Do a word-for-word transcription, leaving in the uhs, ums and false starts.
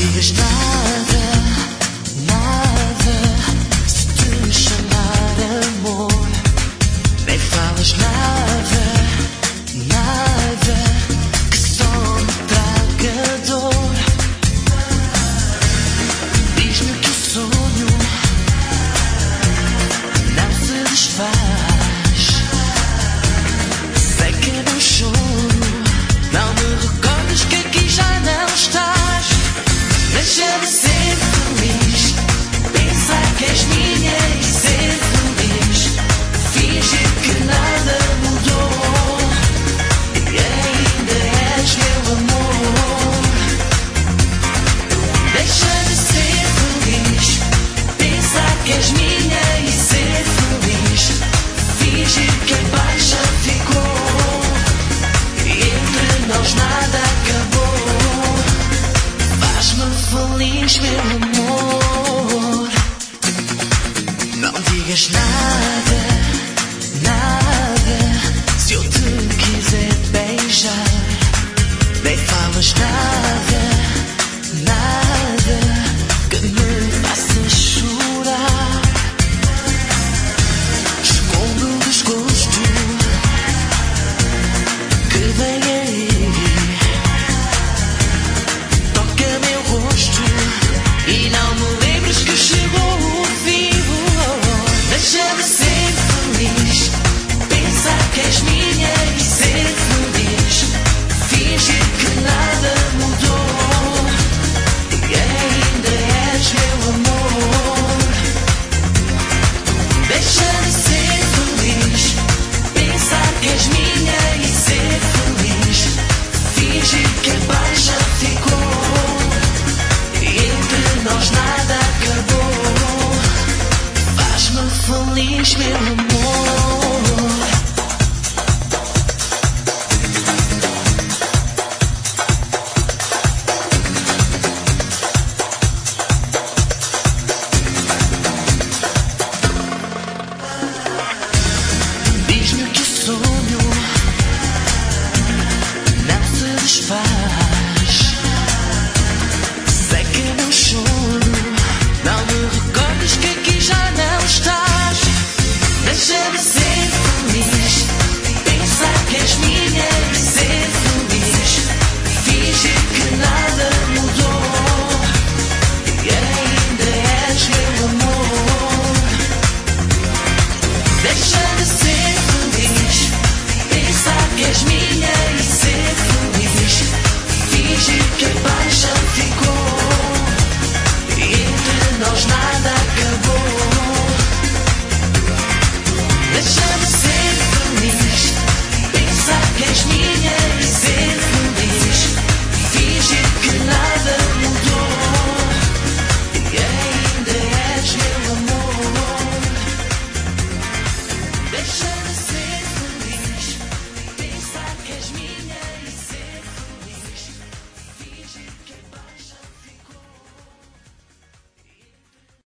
digas nada, nada. Se te chamar amor, nem falas nada, nada, que só me traga dor. Diz-me que o sonho não se desfaz. Sei que não choro, não me recordes que aqui já não estás. Deixa-me ser feliz, pensar que és minha e ser feliz. Fingir que nada mudou e ainda és meu amor. Deixa-me ser feliz, pensar que és minha e ser feliz. Fingir que a paixão ficou e entre nós nada acabou. Faz-me feliz, meu amor. Não digas nada, nada. Se eu te quiser beijar, nem falas nada, nada, que me faça chorar. Esconde o desgosto que vem aí. Toca meu rosto e não me lembres que chegou o fim. Deixa-me ser feliz, pensar que és minha e ser feliz. Fingir que nada mudou e ainda és meu amor. Deixa-me ser feliz, pensar que és minha e ser feliz. Fingir que a paixão ficou e entre nós nada acabou. Faz-me feliz, meu amor.